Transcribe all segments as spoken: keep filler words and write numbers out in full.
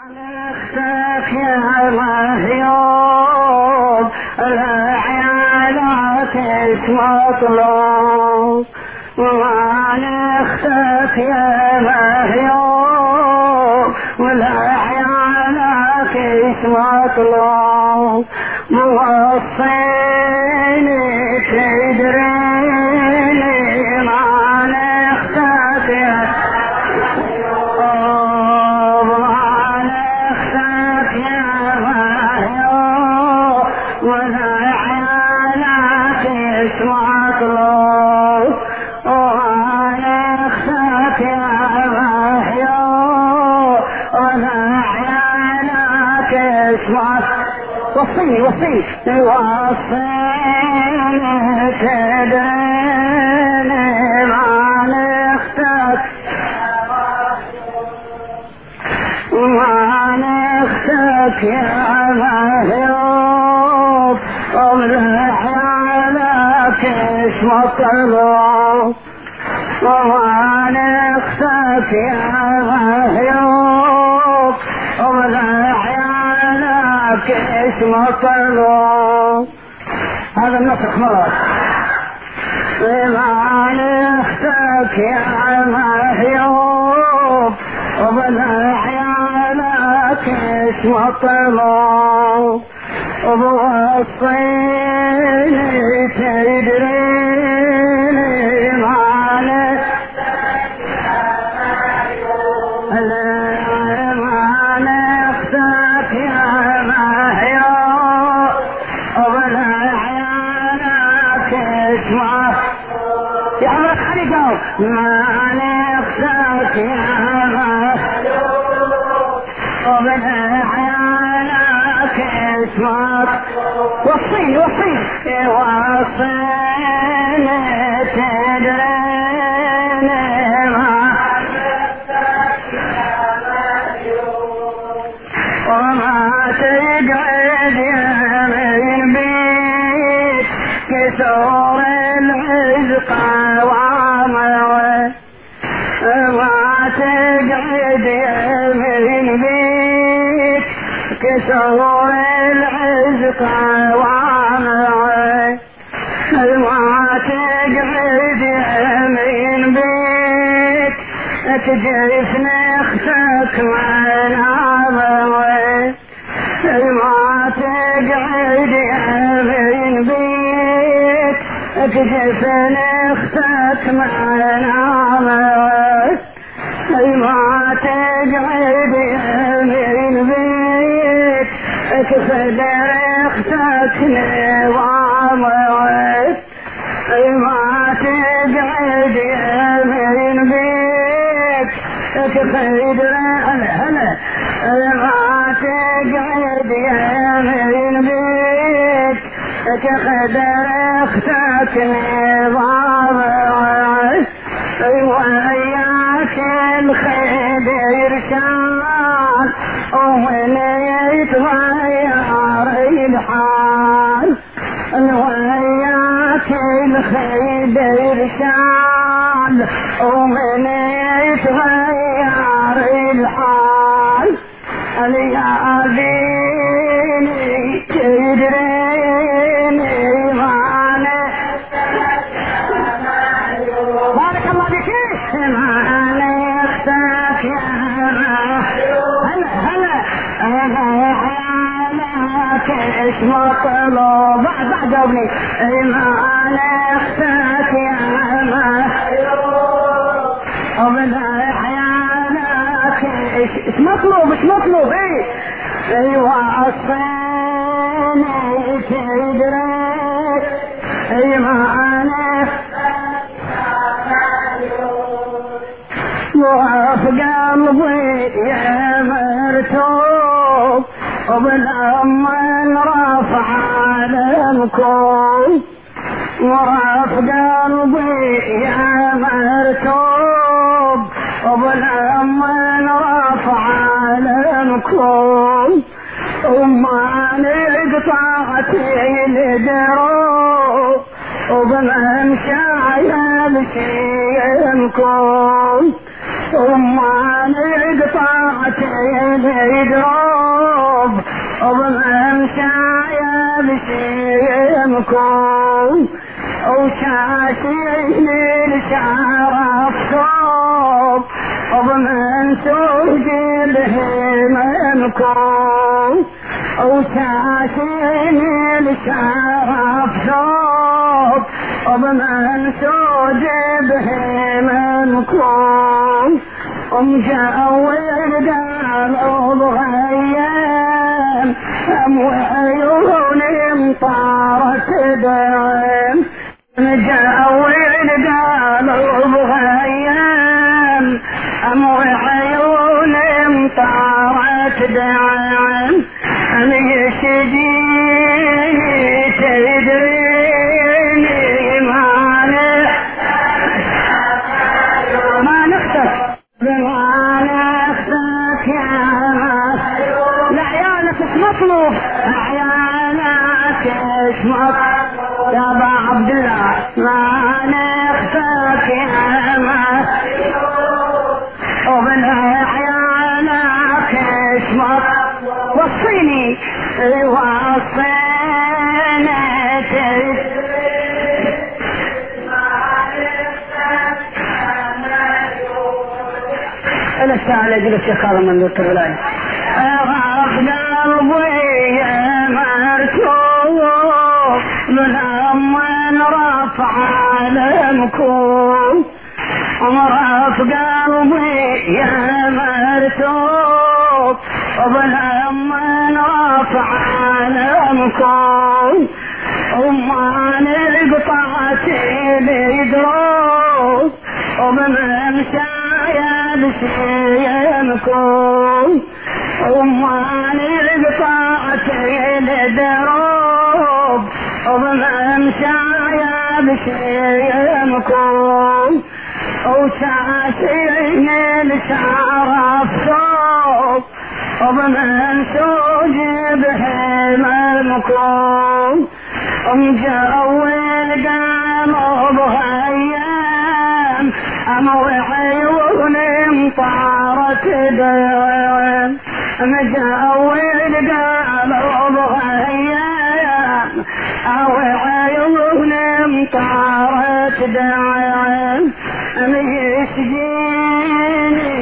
نختك يا مهيوب العيالات مطلوب وما نختك يا مهيوب والعيالات مطلوب موصيني تدريني ما نختك يا وصيني وصيني وصيني تدريني ما نختك ما نختك يا مهيوب وملحيالك اسم الطلوب وما نختك يا مهيوب وملحيالك اسم الطلوب. هذا النصح مرة وما نختك يا مهيوب وملحيالك اسم الطلوب وبوصيني تدريني ما نختك يا مهيوب ما نختك يا مهيوب وبالعيالك اسمع يا عمرك حريقه ما نختك يا مهيوب وبالعيالك اسمع وصيني وصيني وصيني تدريني ما نختك يا مهيوب وما تقعد يمين بيك كسور العزق وعمره ما تقعد يمين بيك كسور العزق وعمره ما تقعد يمين بيك تجف نختك من عمره ما تقعد يمين بيك تجف نختك من عمره ما تقعد يمين بيك تفد رختك نظامره ما تقعد يمين بيك تفد هلا ما تقعد يمين بيك تخد رختك نظامره وياك الخير شان ومن يتغير الحال وياك الخير شان ومن يتغير الحال يا ديني تدريني ما نختك بارك الله بك ما نختك يا هلا هلا انا حالك اسم الطلوب بعد بعد جاوبني ما نختك يا مهيوب وبدا حيالك ايش مطلوب ايش مطلوب ايه ايوه اصفاني تدرك اي ما وقف قلبي يا مرتوب وبالأمن رفع علمكم وقف قلبي يا مرتوب وبالأمن رفع علمكم وما نقطعتي الدروب وبمشايا بشيمكم وما نقطعتي يدروب وبمشايا بشيمكم وشاشيني لشعرف صوب وبمن سجله منكم وشاشيني لشعرف صوب وبمن سجله منكم ومجاول قالوا بغيان أم وعيوني مطارت دعم مجاول قالوا بغيان أم وعيوني مطارت دعم أم يشجيني تدريني ما ما نختف بعيالك يا لعيالك ايش مطلوب عيالك ايش مطلوب يا ابا عبد الله ما نختك يا ما وبالعيالك ايش مطلوب وصيني وصيني أنا الساعة يقول الشيخ هذا من دكتور ولاية أغاق قلبي مركوب من أمن رفع عالمكم أمرف قلبي يا مركوب ومن أمن رفع عالمكم أمان القطعتي بيدروس وبممشى بشيمكم أمان القطعتين دروب وبممشى بشيمكم وشاشين لشعرف صوب وبمنسوج بحملكم ومجاول قالوا بهيام أمو عيوني مطارت دم مجاول قالوا بهيام أو عيوني مطارت دم يسجيني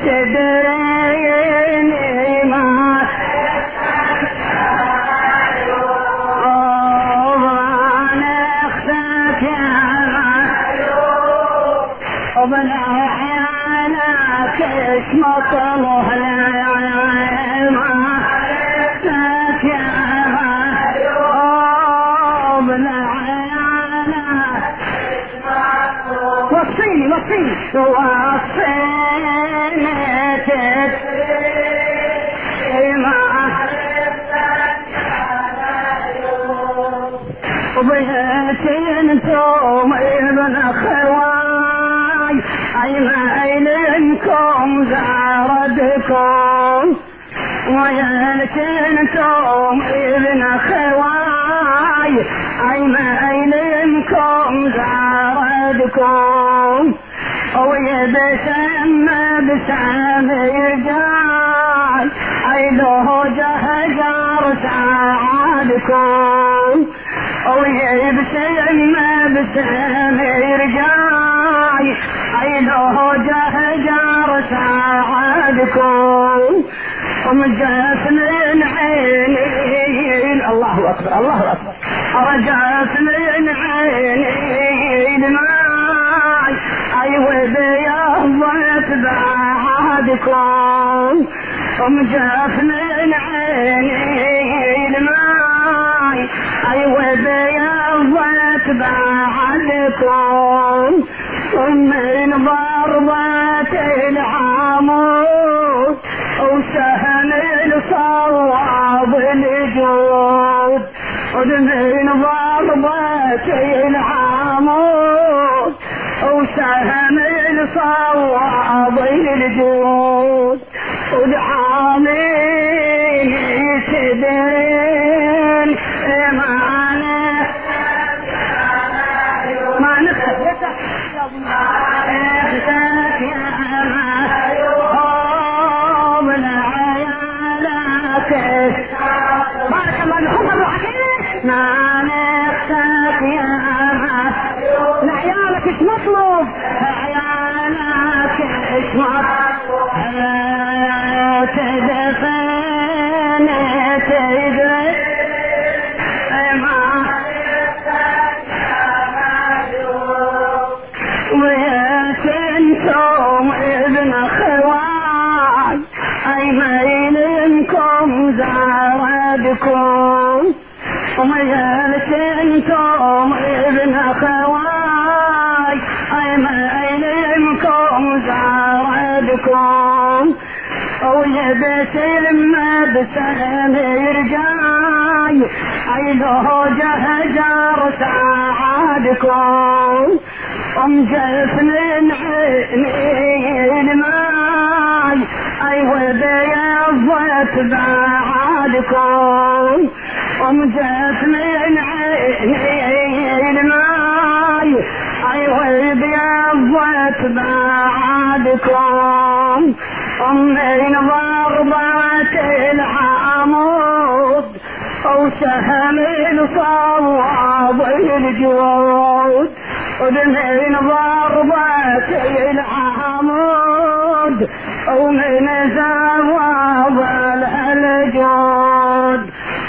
تدريني ما وبالعيالك ايش مطلوب وصيني وصيني وصيني وبيتين انتم ابن خواي اي ما ايلنكم زاردكم ويلكن انتم ابن خواي اي ما ايلنكم زاردكم ويبسم بسام رجال عيده جهجر سعادكم ويبسم بسام رجال عيده جهجر سعادكم ومجاس من عينين الله اكبر الله اكبر رجعت من عينين الماي ايوه بيضت بعدكم ومجاس من عينين الماي ايوه بيضت بعدكم ومن ضربة العمود وسهم الصواب الجود ومن ضربة العمود وسهم الصواب الجود ودعامين يسدرين إيمانه ما نخف اختك يا ما من عيال ما نختك يا لعيالك ايش مطلوب عيالك ايش مطلوب تدفن تدري ما ويتنتم ابن خواي اي ميلنكم زاردكم ويتنتم ابن خواي اي ميلنكم زاردكم ويبتسم بسلم يرجاي اي له جهجر سعادكم ومجفن عيني الماي اي وبيضت بعادكم ومجفن عيني الماي اي وبيضت بعادكم ومن ضربات العمود وسهم الصواب الجود ومن ضربات العمود ومن زواب الجود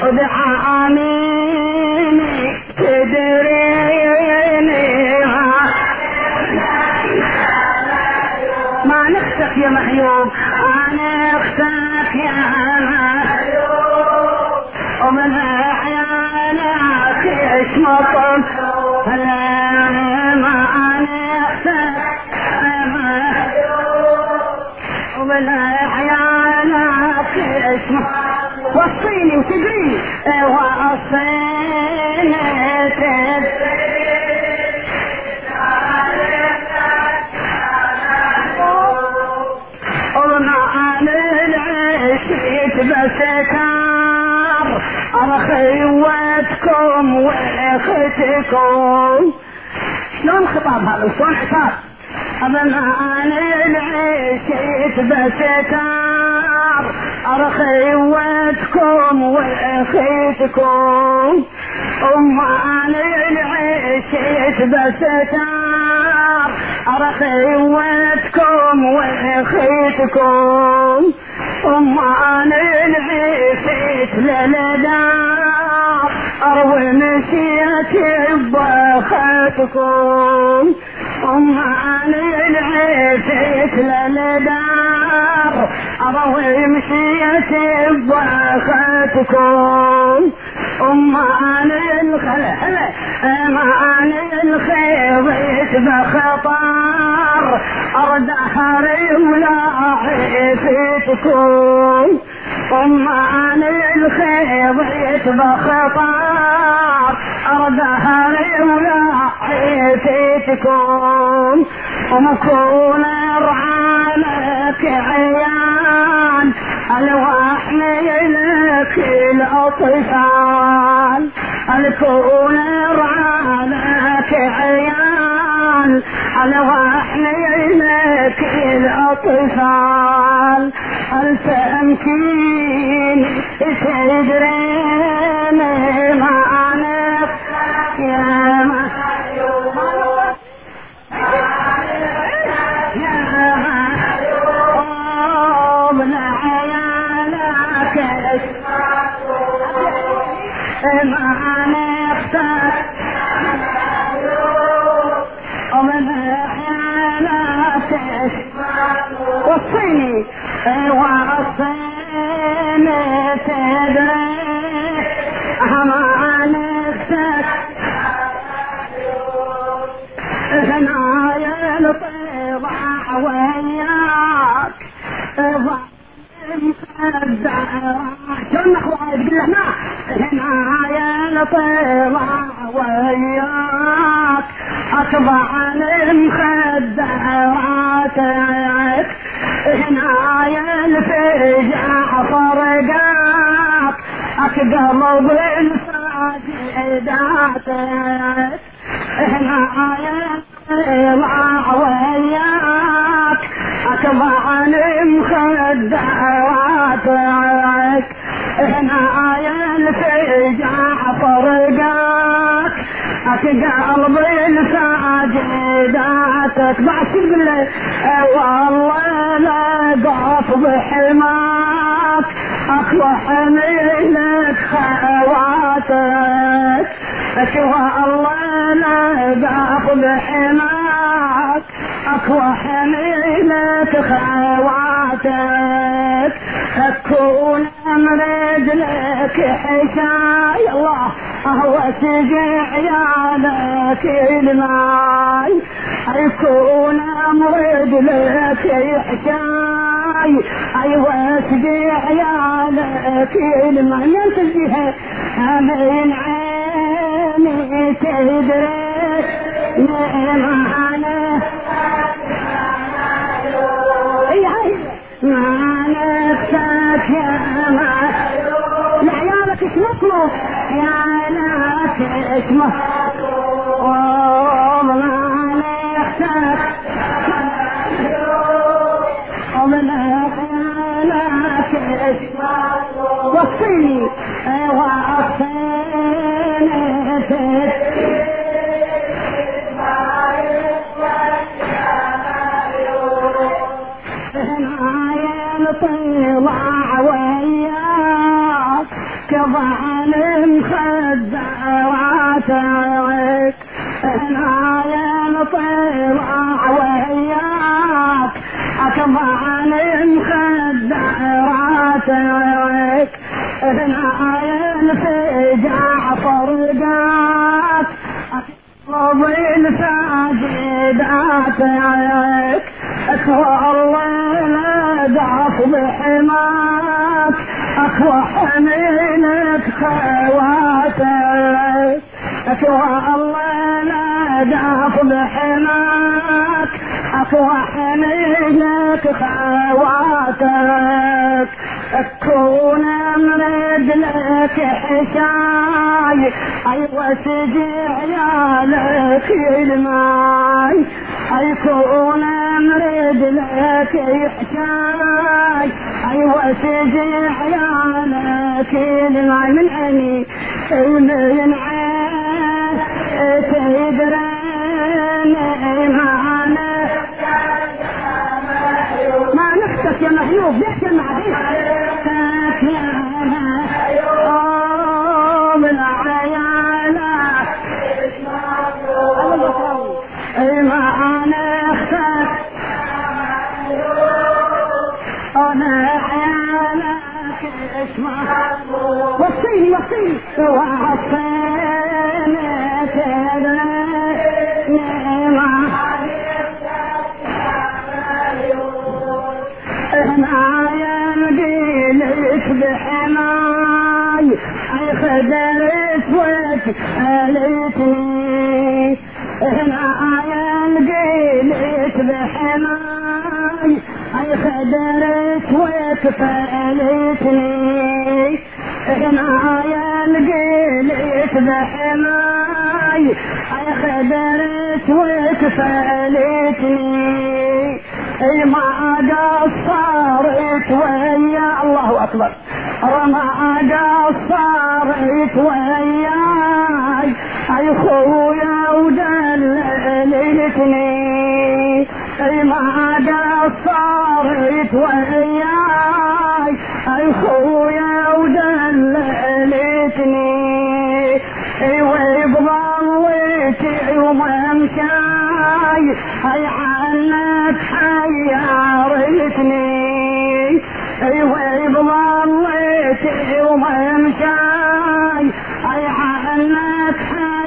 ودعانيني تدريني ما نختك يا محيوب ما نختك يا محيوب ومن عيالك ايش مطلوب ما نختك يا محيوب ومن عيالك ايش مطلوب وصيني وتدري وصيني تدري بسكار أخواتكم وأختكم شلون خطاب هذا شلون حساب أبنان العشيت بسكار أخواتكم وأختكم أمان العشيت بسكار أخواتكم وأختكم أمان العيسيت للدار أروي مشيت بخاتكم أمان العيسيت للدار أروي مشيت بخاتكم أمان الخلع أمان الخيضيت بخطار أرد حري ولا عيفتكم أمان الخيضيت بخطار أرد حري ولا عيفتكم ومكون رعانك عيان الوحن لك الأطفال الكون رعانك عيان الوحن لك الأطفال هل تمكين تدرين معناك يا محيوب ما نختك ومن حيالك وصيني وصيني تدري ما نختك هنايا الطبع وياك شلون اخوان تقول هنا هنايا الطبع وياك اطبع المخدراتك هنايا الفجع فرقاك اقلب الساجداتك هنايا الطبع وياك اطبع المخدراتك هنايا الفجع فرقاك قلبي لساجداتك بعد تقول لي والله لا ضعف بحماك اقوى حميلك خواتك والله لا ضعف بحماك اقوى حميلك خواتك اكون امرد لك حكاي الله هو سجع عيالك الماي يكون امرد لك حكاي ايوه سجع عيالك الماي من تجيها من عيني تدري نعمانه ما نفسك يا ما لعيالك اسمه يا ناس اسمه وما نفسك وما خيالك اسمه وصيني وصيني طلع وياك كظهر مخدراتك انا يا طلع وياك كظهر مخدراتك انا يا الفجع فرقات اطلب الساجداتك اكوى الله لا ضعف بحماك اكوى حميلك خواتك اكوى الله لا ضعف بحماك اكوى حميلك خواتك اكون امرد لك حكاي ايوه سجع عيالك الماي يكون امرد لك يحتاج ايوه سجع عيالك الماي من عيني من عين تدرين معانا ما نختك يا محيوب بيحكي المعدين يا محيوب من عيالك ما نختك انا عيالك اسمع وصيني وصيني وعصيني تدري ما انا يمديلك بحماي اي خدرت وتقالتني انا يمديلك بحماي اي خدرت وتقالتني انا يمديلك بحماي اي خدرت وتقالتني اي ما قصرت ويا الله اكبر وما قصرت وياي اي خويا ودللتني اي ما قصرت وياي اي خويا ودللتني اي وبضليتي وممشاي اي عنك حيرتني ايوه بضليتي وممشاي اي عنك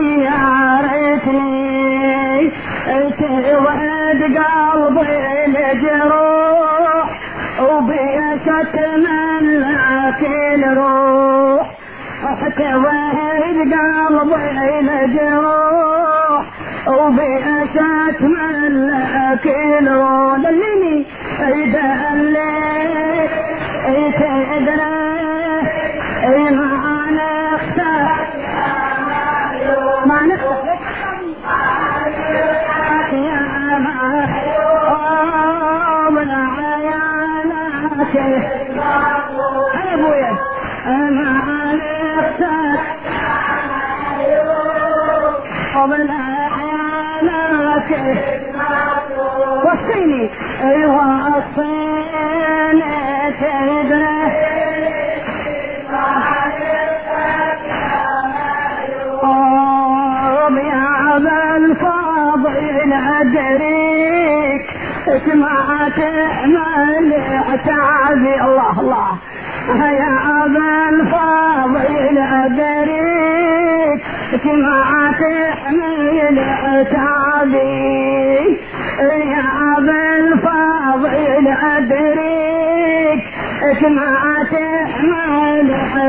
حيرتني توعد قلبي الجروح وبيشت ملك الروح توعد قلبي الجروح وبيشت ملك الروح دلني اذا الليل تدري ما نختار ما نختار يا من عيالك انا ابويا ما نختار وصيني وصيني تدري يا أبا الفاضل أدريك ما تعمل عتابي الله الله يا أبا الفاضل أدريك ما تحمل عتابي يا أبا الفاضل أدريك ما تحمل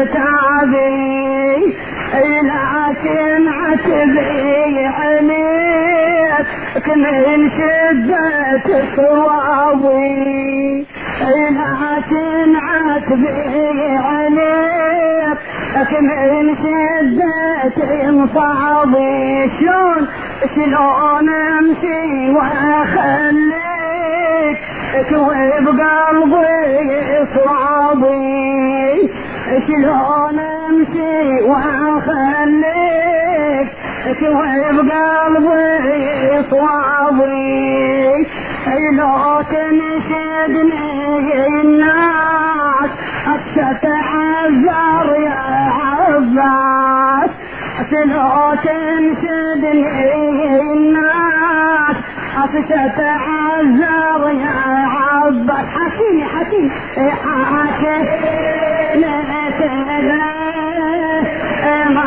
عتابي لكن عتبي عليك من شدة صوابي لكن عتبي عليك من شدة صوابي شلون شلون امشي واخليك توي بقلبي صوابي شلون امشي واخليك توي بقلبي صوابي لو تنشدني الناس ستعذر يا عباس لو تنشدني الناس ستعذر يا عباس حكيني حكيني حكي لا تدري ما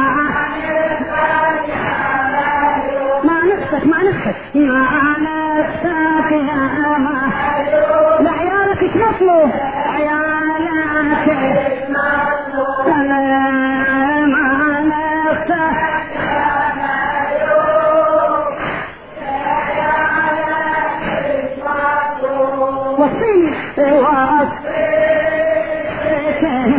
ما نفسك ما نفسك ما نفسك يا ما لا عيالك يتنصلوا عيالك لا ما نفسك وصيني وصيني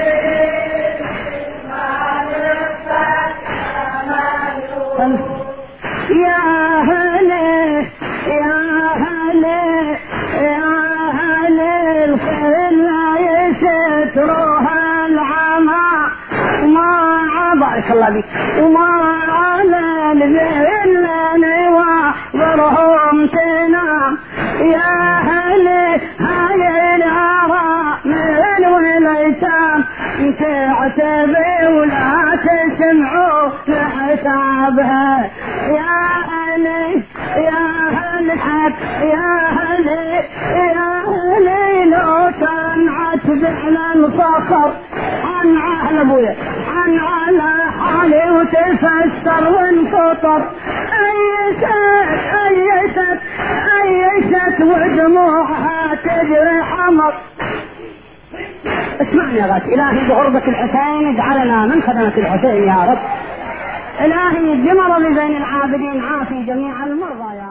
يا هلا يا هلا يا هلا الخلا يستروها العمى ما بارك الله بك وما على الذلة وحضرهم تنام يا هلا هاي العراء من والأيتام تعتبي ولا تسمعوا لحسابها يا هلي يا هلي حق يا هلي يا هلي لو تنعت على الفخر عن اهل ابويا عن على حالي وتفسر وانفطر ايست ايست ايست ودموعها تجري حمر. اسمعني يا غاتي الهي بغربة الحسين اجعلنا من خدمة الحسين يا رب. الهي الجمر بين العابدين عافي جميع المرضى يا